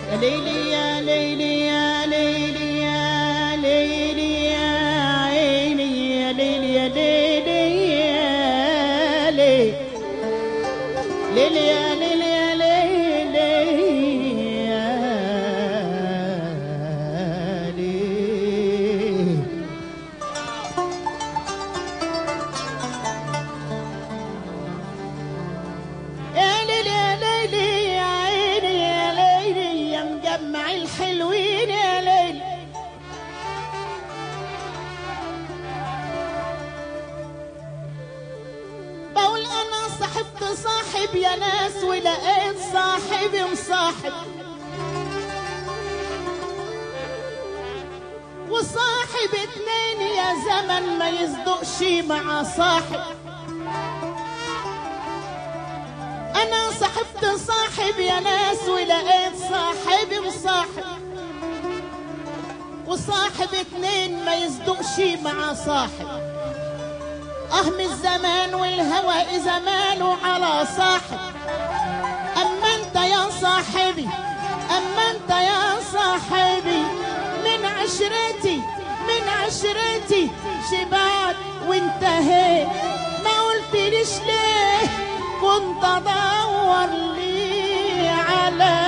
يا ليلي يا ليلي يا ليلي يا ليلي يا عيني يا ليلي يا ليلي يا ليلي ليلي يا ليلي يا ليلي يا ليلي. يا ليلي يا ليلي يا عيني يا ليلي يا مجمع الحلوين يا ليلي. بقول انا صاحبت صاحب يا ناس ولقيت صاحبي مصاحب، وصاحب اتنين يا زمن ما يصدقش مع صاحب. انا صاحبت صاحب يا ناس ولقيت صاحبي مصاحب، وصاحب اتنين ما يصدقش مع صاحب. من الزمان والهوى اذا مالوا على صاحب. اما انت يا صاحبي اما انت يا صاحبي من عشرتي شبعت وانتهيت. ما قلتليش ليه كنت ادور لي على